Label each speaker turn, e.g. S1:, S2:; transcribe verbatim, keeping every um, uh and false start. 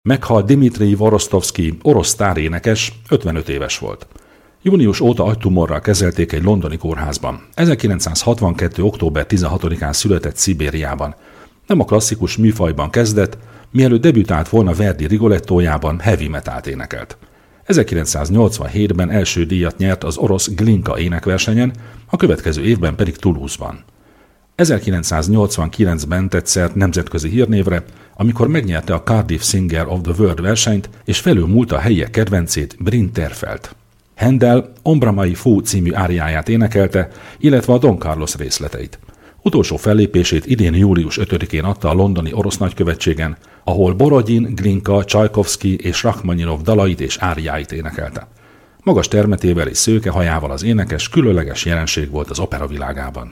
S1: Meghalt Dimitrij Vorostovszky, orosz sztárénekes, ötvenöt éves volt. Június óta agytumorral kezelték egy londoni kórházban. ezerkilencszázhatvankettő. október tizenhatodikán született Szibériában. Nem a klasszikus műfajban kezdett, mielőtt debütált volna Verdi Rigolettójában, heavy metalt énekelt. ezerkilencszáznyolcvanhétben első díjat nyert az orosz Glinka énekversenyen, a következő évben pedig Toulouse-ban. ezerkilencszáznyolcvankilencben tett szert nemzetközi hírnévre, amikor megnyerte a Cardiff Singer of the World versenyt, és felülmúlta a helyiek kedvencét, Bryn Terfelt. Handel Ombra mai Fu című áriáját énekelte, illetve a Don Carlos részleteit. Utolsó fellépését idén július ötödikén adta a londoni orosz nagykövetségen, ahol Borodin, Glinka, Csajkovszky és Rachmaninov dalait és áriáit énekelte. Magas termetével és szőke hajával az énekes különleges jelenség volt az opera világában.